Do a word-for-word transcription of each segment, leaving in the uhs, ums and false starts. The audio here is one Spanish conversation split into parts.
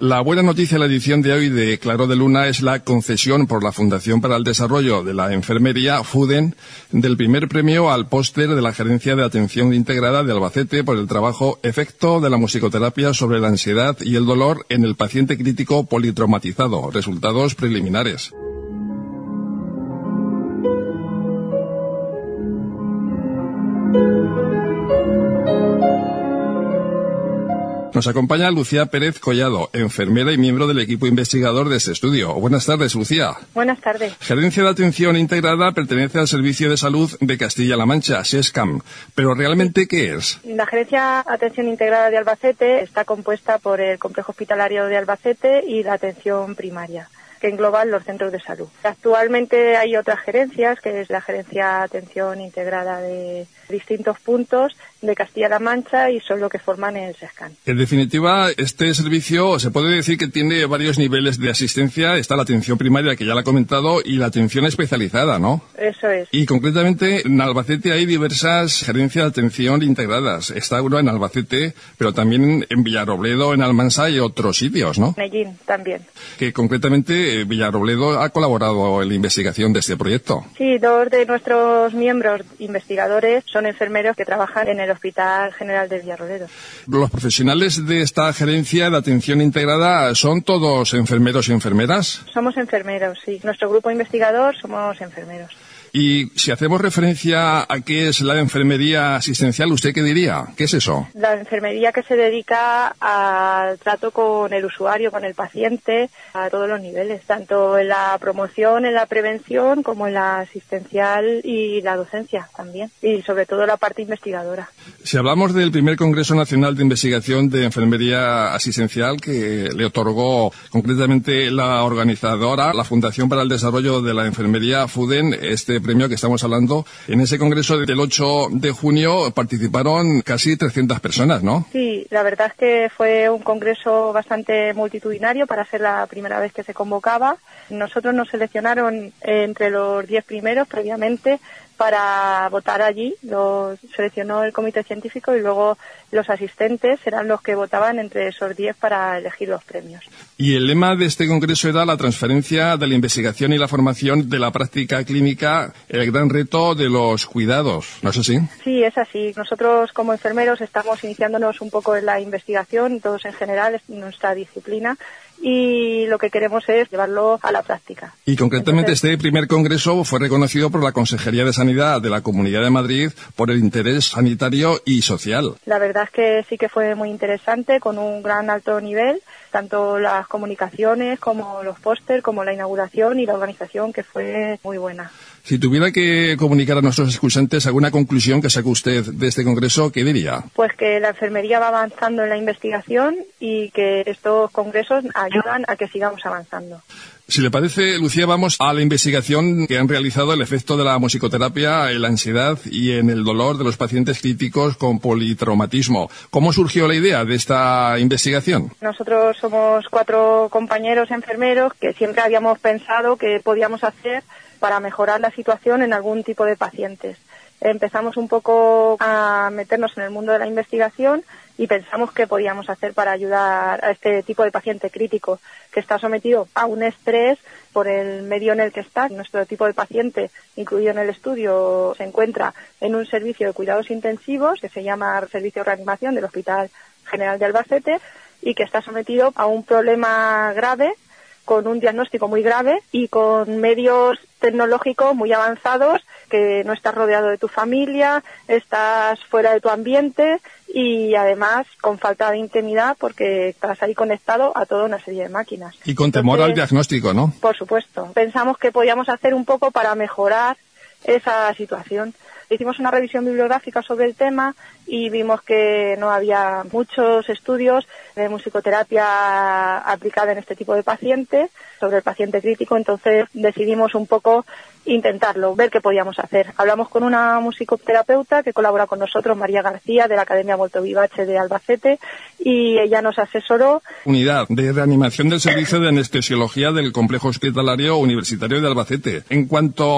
La buena noticia de la edición de hoy de Claro de Luna es la concesión por la Fundación para el Desarrollo de la Enfermería, FUDEN, del primer premio al póster de la Gerencia de Atención Integrada de Albacete por el trabajo Efecto de la musicoterapia sobre la ansiedad y el dolor en el paciente crítico politraumatizado. Resultados preliminares. Nos acompaña Lucía Pérez Collado, enfermera y miembro del equipo investigador de este estudio. Buenas tardes, Lucía. Buenas tardes. Gerencia de Atención Integrada pertenece al Servicio de Salud de Castilla-La Mancha, SESCAM. ¿Pero realmente qué es? La Gerencia de Atención Integrada de Albacete está compuesta por el Complejo Hospitalario de Albacete y la atención primaria, que engloban los centros de salud. Actualmente hay otras gerencias, que es la Gerencia de Atención Integrada de distintos puntos de Castilla-La Mancha y son lo que forman el SESCAM. En definitiva, este servicio se puede decir que tiene varios niveles de asistencia. Está la atención primaria, que ya la ha comentado, y la atención especializada, ¿no? Eso es. Y concretamente en Albacete hay diversas gerencias de atención integradas. Está una en Albacete, pero también en Villarrobledo, en Almansa y otros sitios, ¿no? Medellín también. Que concretamente Villarrobledo ha colaborado en la investigación de este proyecto. Sí, dos de nuestros miembros investigadores son enfermeros que trabajan en el Hospital General de Villarrobledo. ¿Los profesionales de esta gerencia de atención integrada son todos enfermeros y enfermeras? Somos enfermeros, sí. Nuestro grupo investigador somos enfermeros. Y si hacemos referencia a qué es la enfermería asistencial, ¿usted qué diría? ¿Qué es eso? La enfermería que se dedica al trato con el usuario, con el paciente, a todos los niveles, tanto en la promoción, en la prevención, como en la asistencial y la docencia también, y sobre todo la parte investigadora. Si hablamos del primer Congreso Nacional de Investigación de Enfermería Asistencial, que le otorgó concretamente la organizadora, la Fundación para el Desarrollo de la Enfermería, FUDEN, este premio que estamos hablando, en ese congreso del ocho de junio participaron casi trescientas personas, ¿no? Sí, la verdad es que fue un congreso bastante multitudinario para ser la primera vez que se convocaba. Nosotros nos seleccionaron entre los diez primeros previamente para votar allí. Los seleccionó el comité científico y luego los asistentes eran los que votaban entre esos diez para elegir los premios. Y el lema de este congreso era la transferencia de la investigación y la formación de la práctica clínica, el gran reto de los cuidados, ¿no es así? Sí, es así. Nosotros como enfermeros estamos iniciándonos un poco en la investigación, todos en general, es nuestra disciplina, y lo que queremos es llevarlo a la práctica. Y concretamente Entonces, este primer congreso fue reconocido por la Consejería de Sanidad de la Comunidad de Madrid por el interés sanitario y social. La verdad es que sí que fue muy interesante, con un gran alto nivel, tanto las comunicaciones como los póster, como la inauguración y la organización, que fue muy buena. Si tuviera que comunicar a nuestros escuchantes alguna conclusión que saque usted de este congreso, ¿qué diría? Pues que la enfermería va avanzando en la investigación y que estos congresos ayudan a que sigamos avanzando. Si le parece, Lucía, vamos a la investigación que han realizado el efecto de la musicoterapia en la ansiedad y en el dolor de los pacientes críticos con politraumatismo. ¿Cómo surgió la idea de esta investigación? Nosotros somos cuatro compañeros enfermeros que siempre habíamos pensado que podíamos hacer para mejorar la situación en algún tipo de pacientes. Empezamos un poco a meternos en el mundo de la investigación y pensamos qué podíamos hacer para ayudar a este tipo de paciente crítico que está sometido a un estrés por el medio en el que está. Nuestro tipo de paciente, incluido en el estudio, se encuentra en un servicio de cuidados intensivos que se llama Servicio de Reanimación del Hospital General de Albacete y que está sometido a un problema grave, con un diagnóstico muy grave y con medios tecnológicos muy avanzados, que no estás rodeado de tu familia, estás fuera de tu ambiente y además con falta de intimidad porque estás ahí conectado a toda una serie de máquinas. Y con temor Entonces, al diagnóstico, ¿no? Por supuesto. Pensamos que podíamos hacer un poco para mejorar esa situación. Hicimos una revisión bibliográfica sobre el tema y vimos que no había muchos estudios de musicoterapia aplicada en este tipo de pacientes, sobre el paciente crítico, entonces decidimos un poco intentarlo, ver qué podíamos hacer. Hablamos con una musicoterapeuta que colabora con nosotros, María García, de la Academia Molto Vivace de Albacete, y ella nos asesoró. Unidad de reanimación del Servicio de Anestesiología del Complejo Hospitalario Universitario de Albacete. En cuanto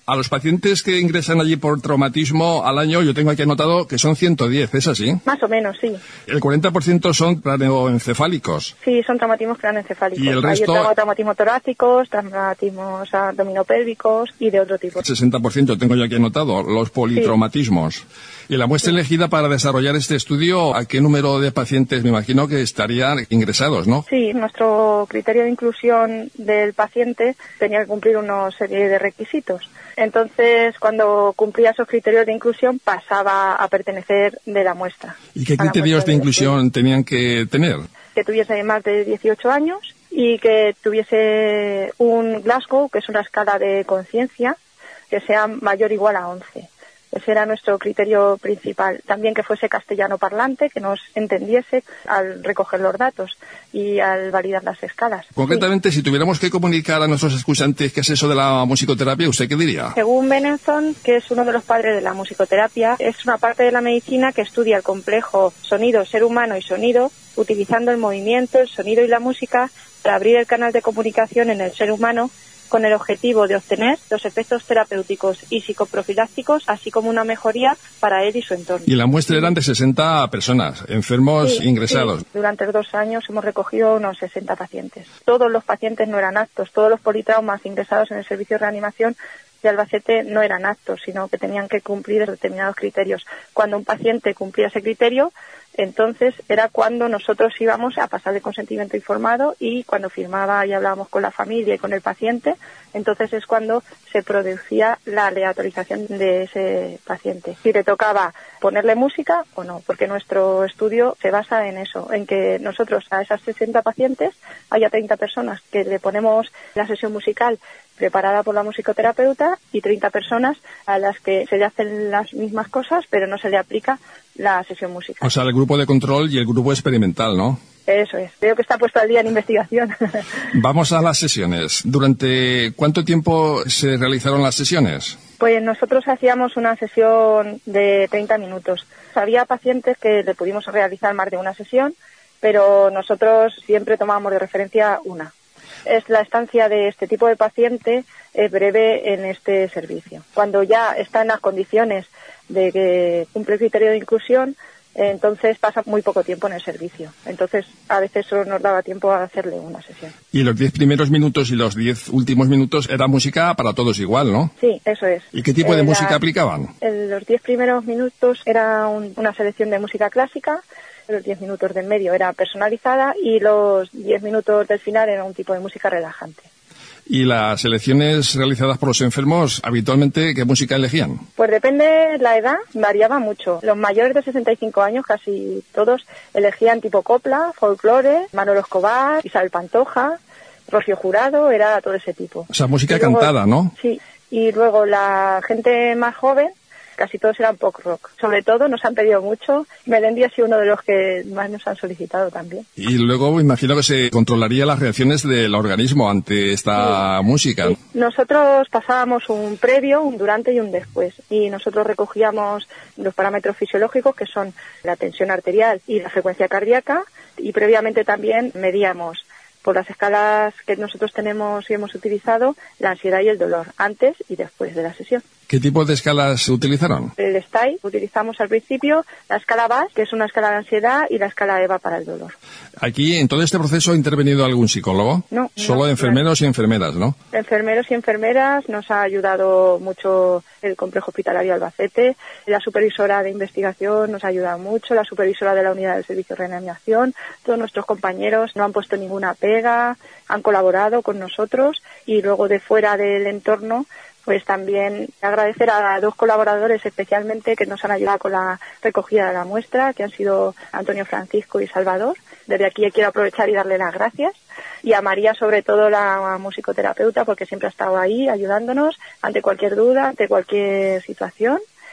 A los pacientes que ingresan allí por traumatismo al año, yo tengo aquí anotado que son ciento diez, ¿es así? Más o menos, sí. El cuarenta por ciento son craneoencefálicos. Sí, son traumatismos craneoencefálicos. Y el resto... Hay traumatismos torácicos, traumatismos abdominopélvicos y de otro tipo. El sesenta por ciento tengo yo aquí anotado, los politraumatismos. Sí. Y la muestra sí. elegida para desarrollar este estudio, ¿a qué número de pacientes? Me imagino que estarían ingresados, ¿no? Sí, nuestro criterio de inclusión del paciente tenía que cumplir una serie de requisitos. Entonces, cuando cumplía esos criterios de inclusión, pasaba a pertenecer de la muestra. ¿Y qué criterios de, de inclusión tenían que tener? Que tuviese más de dieciocho años y que tuviese un Glasgow, que es una escala de conciencia, que sea mayor o igual a once. Ese era nuestro criterio principal. También que fuese castellano parlante, que nos entendiese al recoger los datos y al validar las escalas. Concretamente, sí. Si tuviéramos que comunicar a nuestros escuchantes qué es eso de la musicoterapia, ¿usted qué diría? Según Benenson, que es uno de los padres de la musicoterapia, es una parte de la medicina que estudia el complejo sonido, ser humano y sonido, utilizando el movimiento, el sonido y la música para abrir el canal de comunicación en el ser humano, con el objetivo de obtener los efectos terapéuticos y psicoprofilácticos, así como una mejoría para él y su entorno. Y la muestra eran de sesenta personas, enfermos sí, ingresados. Sí. Durante dos años hemos recogido unos sesenta pacientes. Todos los pacientes no eran aptos, todos los politraumas ingresados en el servicio de reanimación de Albacete no eran aptos, sino que tenían que cumplir determinados criterios. Cuando un paciente cumplía ese criterio, entonces era cuando nosotros íbamos a pasar el consentimiento informado y cuando firmaba y hablábamos con la familia y con el paciente, entonces es cuando se producía la aleatorización de ese paciente. Si le tocaba ponerle música o no, porque nuestro estudio se basa en eso, en que nosotros a esas sesenta pacientes haya treinta personas que le ponemos la sesión musical preparada por la musicoterapeuta y treinta personas a las que se le hacen las mismas cosas, pero no se le aplica la sesión musical. O sea, el grupo de control y el grupo experimental, ¿no? Eso es. Veo que está puesto al día en investigación. Vamos a las sesiones. ¿Durante cuánto tiempo se realizaron las sesiones? Pues nosotros hacíamos una sesión de treinta minutos. Había pacientes que le pudimos realizar más de una sesión, pero nosotros siempre tomábamos de referencia una. Es la estancia de este tipo de paciente es breve en este servicio. Cuando ya está en las condiciones de que cumple el criterio de inclusión, entonces pasa muy poco tiempo en el servicio. Entonces, a veces solo nos daba tiempo a hacerle una sesión. Y los diez primeros minutos y los diez últimos minutos era música para todos igual, ¿no? Sí, eso es. ¿Y qué tipo de eh, música la, aplicaban? En los diez primeros minutos era un, una selección de música clásica, los diez minutos del medio era personalizada y los diez minutos del final era un tipo de música relajante. ¿Y las selecciones realizadas por los enfermos, habitualmente, qué música elegían? Pues depende la edad, variaba mucho. Los mayores de sesenta y cinco años, casi todos, elegían tipo copla, folclore, Manolo Escobar, Isabel Pantoja, Rocío Jurado, era todo ese tipo. O sea, música y luego, cantada, ¿no? Sí, y luego la gente más joven, casi todos eran pop rock. Sobre todo nos han pedido mucho. Melendi ha sido uno de los que más nos han solicitado también. Y luego me imagino que se controlaría las reacciones del organismo ante esta sí, música. Sí. Nosotros pasábamos un previo, un durante y un después. Y nosotros recogíamos los parámetros fisiológicos, que son la tensión arterial y la frecuencia cardíaca. Y previamente también medíamos, por las escalas que nosotros tenemos y hemos utilizado, la ansiedad y el dolor, antes y después de la sesión. ¿Qué tipo de escalas se utilizaron? El S T A I utilizamos al principio la escala B A S, que es una escala de ansiedad, y la escala E V A para el dolor. Aquí, en todo este proceso, ¿ha intervenido algún psicólogo? No. Solo no, enfermeros no. y enfermeras, ¿no? Enfermeros y enfermeras, nos ha ayudado mucho el Complejo Hospitalario Albacete, la supervisora de investigación nos ha ayudado mucho, la supervisora de la unidad del servicio de reanimación, todos nuestros compañeros no han puesto ninguna pega, han colaborado con nosotros, y luego de fuera del entorno, pues también agradecer a dos colaboradores especialmente que nos han ayudado con la recogida de la muestra, que han sido Antonio Francisco y Salvador. Desde aquí quiero aprovechar y darle las gracias. Y a María, sobre todo, la musicoterapeuta, porque siempre ha estado ahí ayudándonos ante cualquier duda, ante cualquier situación.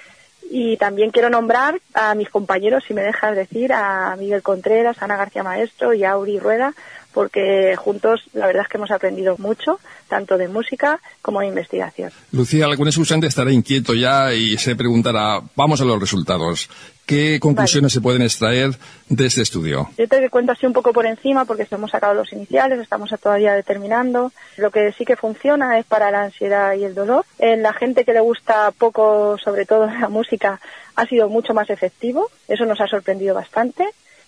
Y también quiero nombrar a mis compañeros, si me dejas decir, a Miguel Contreras, Ana García Maestro y a Auri Rueda, porque juntos la verdad es que hemos aprendido mucho, tanto de música como de investigación. Lucía, algún escuchante estará inquieto ya y se preguntará, vamos a los resultados. ¿Qué conclusiones vale. se pueden extraer de este estudio? Yo te cuento así un poco por encima porque hemos sacado los iniciales, estamos todavía determinando. Lo que sí que funciona es para la ansiedad y el dolor. En la gente que le gusta poco, sobre todo la música, ha sido mucho más efectivo. Eso nos ha sorprendido bastante.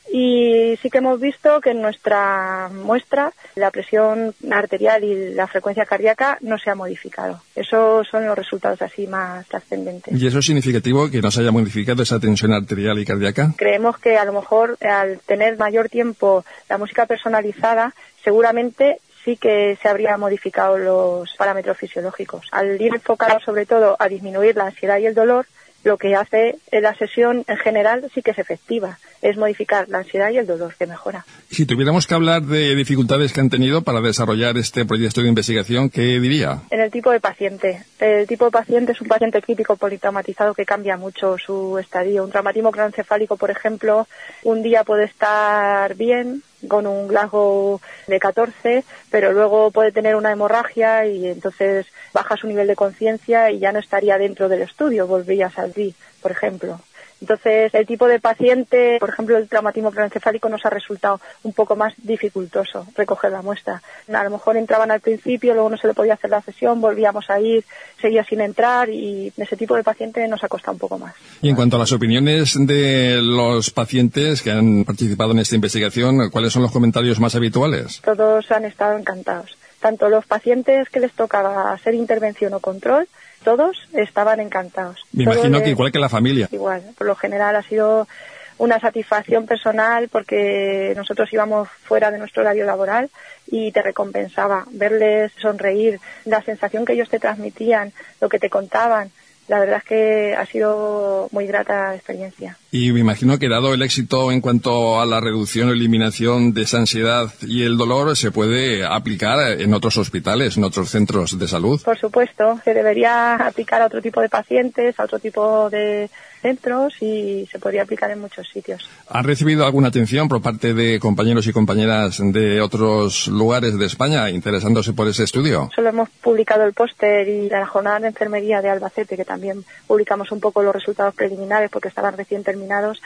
Y sí que hemos visto que en nuestra muestra la presión arterial y la frecuencia cardíaca no se ha modificado. Esos son los resultados así más trascendentes. ¿Y eso es significativo que no se haya modificado esa tensión arterial y cardíaca? Creemos que a lo mejor al tener mayor tiempo la música personalizada, seguramente sí que se habrían modificado los parámetros fisiológicos. Al ir enfocado sobre todo a disminuir la ansiedad y el dolor, lo que hace la sesión en general sí que es efectiva, es modificar la ansiedad y el dolor, que mejora. Si tuviéramos que hablar de dificultades que han tenido para desarrollar este proyecto de investigación, ¿qué diría? En el tipo de paciente. El tipo de paciente es un paciente crítico politraumatizado que cambia mucho su estadio. Un traumatismo craneoencefálico, por ejemplo, un día puede estar bien, con un Glasgow de catorce, pero luego puede tener una hemorragia y entonces baja su nivel de conciencia y ya no estaría dentro del estudio, volvería a salir, por ejemplo. Entonces, el tipo de paciente, por ejemplo, el traumatismo craneoencefálico nos ha resultado un poco más dificultoso recoger la muestra. A lo mejor entraban al principio, luego no se le podía hacer la sesión, volvíamos a ir, seguía sin entrar y ese tipo de paciente nos ha costado un poco más. Y en cuanto a las opiniones de los pacientes que han participado en esta investigación, ¿cuáles son los comentarios más habituales? Todos han estado encantados. Tanto los pacientes que les tocaba hacer intervención o control, todos estaban encantados. Me todos imagino que igual que la familia. Igual, por lo general ha sido una satisfacción personal porque nosotros íbamos fuera de nuestro horario laboral y te recompensaba verles sonreír, la sensación que ellos te transmitían, lo que te contaban. La verdad es que ha sido muy grata experiencia. Y me imagino que dado el éxito en cuanto a la reducción o eliminación de esa ansiedad y el dolor, se puede aplicar en otros hospitales, en otros centros de salud. Por supuesto, se debería aplicar a otro tipo de pacientes, a otro tipo de centros y se podría aplicar en muchos sitios. ¿Han recibido alguna atención por parte de compañeros y compañeras de otros lugares de España interesándose por ese estudio? Solo hemos publicado el póster y la jornada de enfermería de Albacete, que también publicamos un poco los resultados preliminares porque estaban recién terminados.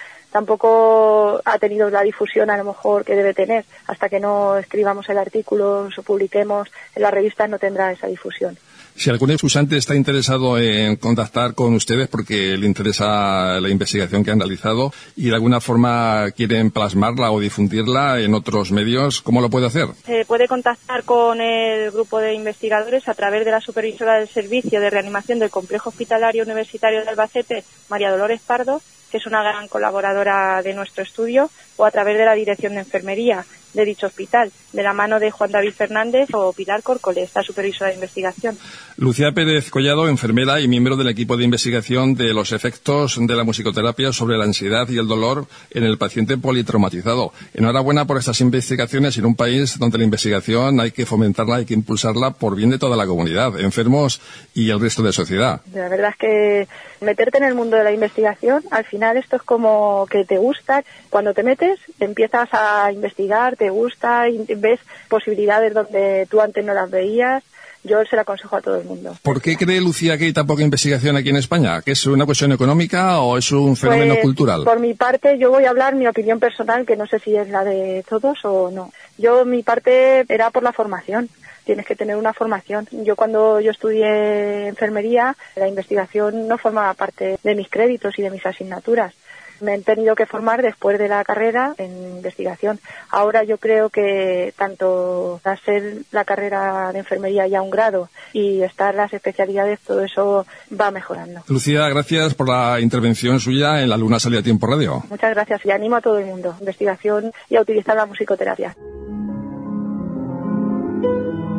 Tampoco ha tenido la difusión a lo mejor que debe tener. Hasta que no escribamos el artículo, o publiquemos en las revistas, no tendrá esa difusión. Si algún escuchante está interesado en contactar con ustedes porque le interesa la investigación que han realizado y de alguna forma quieren plasmarla o difundirla en otros medios, ¿cómo lo puede hacer? Se puede contactar con el grupo de investigadores a través de la supervisora del Servicio de Reanimación del Complejo Hospitalario Universitario de Albacete, María Dolores Pardo, que es una gran colaboradora de nuestro estudio, o a través de la Dirección de Enfermería de dicho hospital, de la mano de Juan David Fernández o Pilar Córcoles, la supervisora de investigación. Lucía Pérez Collado, enfermera y miembro del equipo de investigación de los efectos de la musicoterapia sobre la ansiedad y el dolor en el paciente politraumatizado. Enhorabuena por estas investigaciones en un país donde la investigación hay que fomentarla, hay que impulsarla por bien de toda la comunidad, enfermos y el resto de sociedad. La verdad es que meterte en el mundo de la investigación, al final esto es como que te gusta. Cuando te metes, empiezas a investigar, te gusta y ves posibilidades donde tú antes no las veías. Yo se lo aconsejo a todo el mundo. ¿Por qué cree Lucía que hay tan poca investigación aquí en España? ¿Que es una cuestión económica o es un fenómeno pues, cultural? Por mi parte, yo voy a hablar mi opinión personal, que no sé si es la de todos o no. Yo, mi parte era por la formación. Tienes que tener una formación. Yo cuando yo estudié enfermería, la investigación no formaba parte de mis créditos y de mis asignaturas. Me he tenido que formar después de la carrera en investigación. Ahora yo creo que tanto hacer la carrera de enfermería ya un grado y estar las especialidades, todo eso va mejorando. Lucía, gracias por la intervención suya en La Luna Sale a Tiempo Radio. Muchas gracias y animo a todo el mundo, investigación y a utilizar la musicoterapia.